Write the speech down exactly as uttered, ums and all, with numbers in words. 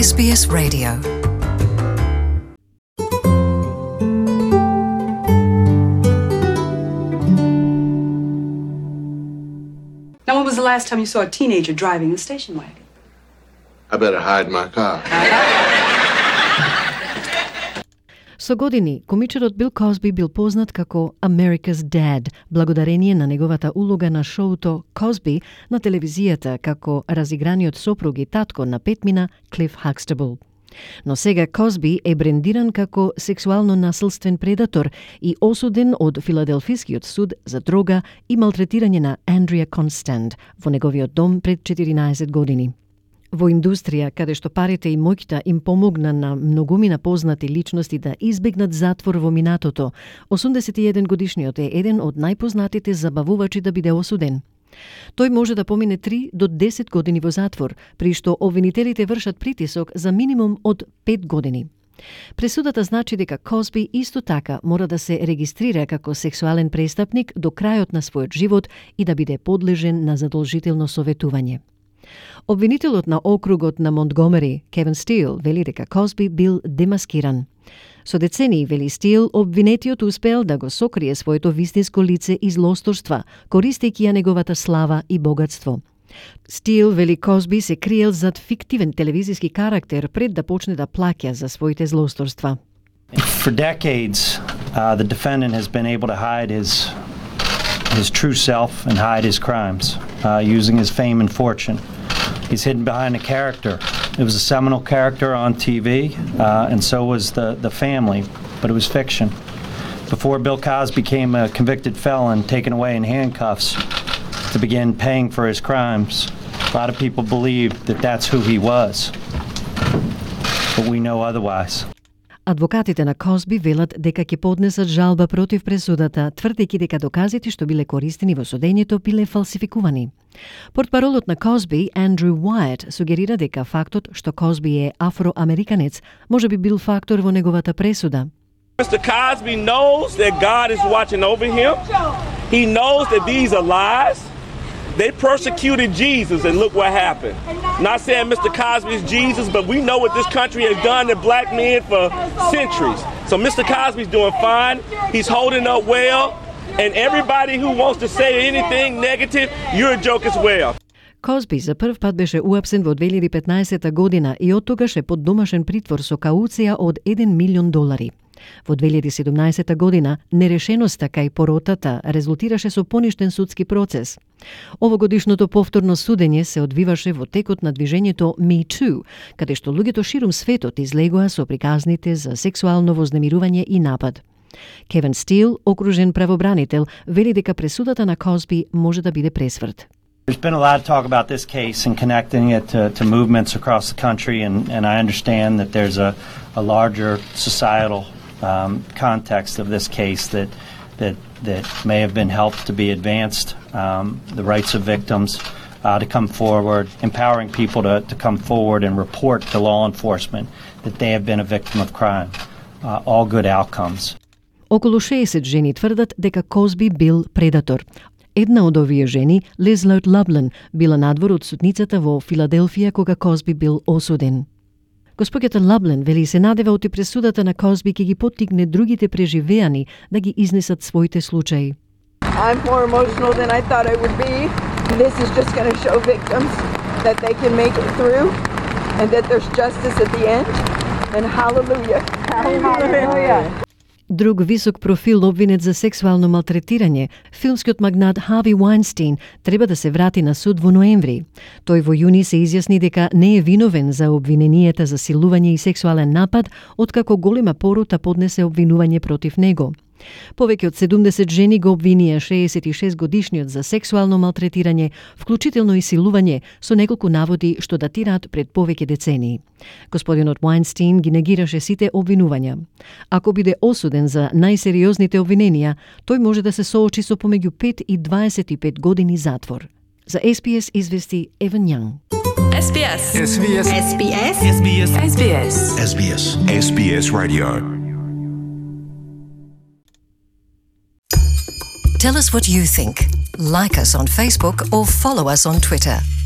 Ес Би Ес Radio. Now, when was the last time you saw a teenager driving a station wagon? I better hide my car. Со години, комичарот Бил Косби бил познат како America's Dad, благодарение на неговата улога на шоуто Косби на телевизијата како разиграниот сопруг и татко на Петмина Клиф Хакстабл. Но сега Косби е брендиран како сексуално насилствен предатор и осуден од Филаделфискиот суд за дрога и малтретирање на Андрија Констант во неговиот дом пред четиринаесет години. Во индустрија, каде што парите и моќта им помогна на многумина познати личности да избегнат затвор во минатото, осумдесет и еден годишниот е еден од најпознатите забавувачи да биде осуден. Тој може да помине три до десет години во затвор, при што обвинителите вршат притисок за минимум од пет години. Пресудата значи дека Косби исто така мора да се регистрира како сексуален престапник до крајот на својот живот и да биде подлежен на задолжително советување. Обвинителот на округот на Монтгомери, Кевин Стил, вели дека Косби бил демаскиран. Со децении, вели Стил, обвинетиот успел да го сокрие своето вистинско лице и злосторства, користејќи ја неговата слава и богатство. Стил вели Косби се криел зад фиктивен телевизиски карактер пред да почне да плаќа за своите злосторства. For decades, uh, the defendant has been able to hide his his true self and hide his crimes, uh, using his fame and fortune. He's hidden behind a character. It was a seminal character on T V, uh, and so was the, the family, but it was fiction. Before Bill Cosby became a convicted felon taken away in handcuffs to begin paying for his crimes, a lot of people believed that that's who he was, but we know otherwise. Адвокатите на Косби велат дека ќе поднесат жалба против пресудата, тврдејќи дека доказите што биле користени во судењето биле фалсификувани. Портпаролот на Косби, Андрю Уајт, сугерира дека фактот што Косби е афроамериканец може би бил фактор во неговата пресуда. Mister Cosby knows that God is watching over him. He knows that these are lies. They persecuted Jesus, and look what happened. Not saying Mister Cosby is Jesus, but we know what this country has done to black men for centuries. So Mister Cosby's doing fine. He's holding up well. And everybody who wants to say anything negative, you're a joke as well. Косби за прв пат беше уапсен во две илјади и петнаесета година и од тогаш е под домашен притвор со кауција од еден милион долари. Во две илјади и седумнаесета година нерешеноста кај поротата резултираше со поништен судски процес. Овогодишното повторно судење се одвиваше во текот на движењето Me Too, каде што луѓето ширум светот излегоа со приказните за сексуално вознемирување и напад. Кевин Стил, окружен правобранител, вели дека пресудата на Косби може да биде пресврт. There's been a lot of talk about this case and connecting it to, to movements across the country, and, and I understand that there's a, a larger societal um, context of this case that that that may have been helped to be advanced, um, the rights of victims uh, to come forward, empowering people to, to come forward and report to law enforcement that they have been a victim of crime. Uh, all good outcomes. Околу шеесет жени тврдат дека Косби бил предатор. Една од овие жени, Лизлот Лаблен, била надвор од судницата во Филаделфија кога Косби бил осуден. Госпоѓата Лаблен вели се надева оти пресудата на Косби ќе ги поттикне другите преживеани да ги изнесат своите случаи. I'm more emotional than I thought I would be. This is just going to show victims that they can make it through and that there's justice at the end. And hallelujah. Hallelujah. Друг висок профил обвинет за сексуално малтретирање, филмскиот магнат Хави Вајнстин, треба да се врати на суд во ноември. Тој во јуни се изјасни дека не е виновен за обвиненијата за силување и сексуален напад, откако голема порота поднесе обвинување против него. Повеќе од седумдесет жени го обвинија шеесет и шест годишниот за сексуално малтретирање, вклучително и силување, со неколку наводи што датираат пред повеќе децении. Господинот Вајнстин ги негираше сите обвинувања. Ако биде осуден за најсериозните обвиненија, тој може да се соочи со помеѓу пет и дваесет и пет години затвор. За Ес Би Ес извести Еван Јанг. Ес Би Ес. Ес Би Ес. Ес Би Ес. Ес Би Ес. Ес Би Ес. Ес Би Ес. Ес Би Ес Radio. Tell us what you think. Like us on Facebook or follow us on Twitter.